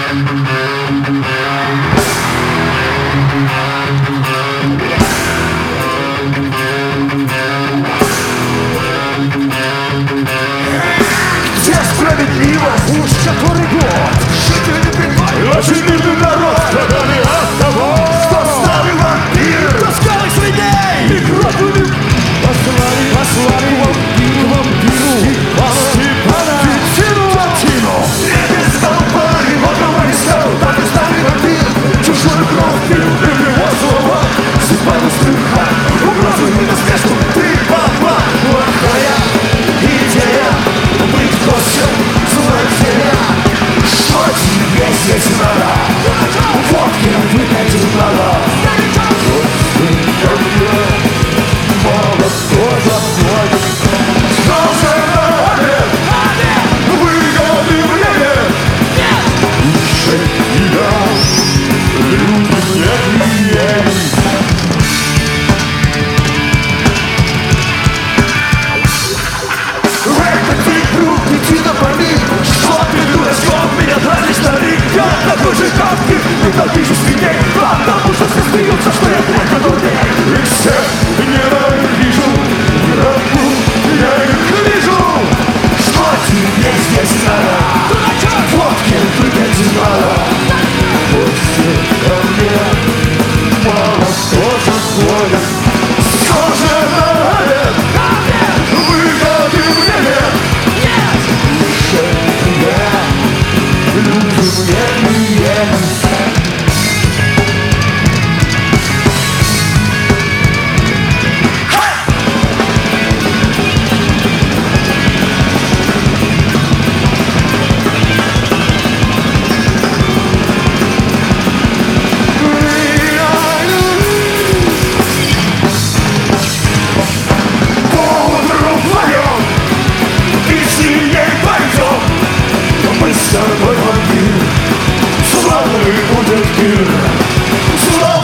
Где справедливость? Уж который год жители предварили. Очень мирный народ страдали от того, что старый вампир таскал их среди. И кровью послали вампиру Степана Фатину. И без толпа его говорил, так и старый вампир чужую кровь пил, и его слова Степану слыха угрозу и насмешку. Ты папа, плохая идея быть гостем злодея. Что тебе здесь надо? Водки выпить надо. Мало кто заплатит. Что же надо? Выгоды мне. Лучше я люди не есть. Иди на помин, что ты дурачком, меня дразнишь, старик. Я такой же, как ты, ненавижу свиней, потому что все смеются, что я плохо дурней. И всех ненавижу, врагу я их вижу. Что тебе здесь надо? Водки выпить надо. После ко мне мало кто заходит. Что же надо? Выгоды мне нет. Мы с тобой вампир, славный будет мир, славный.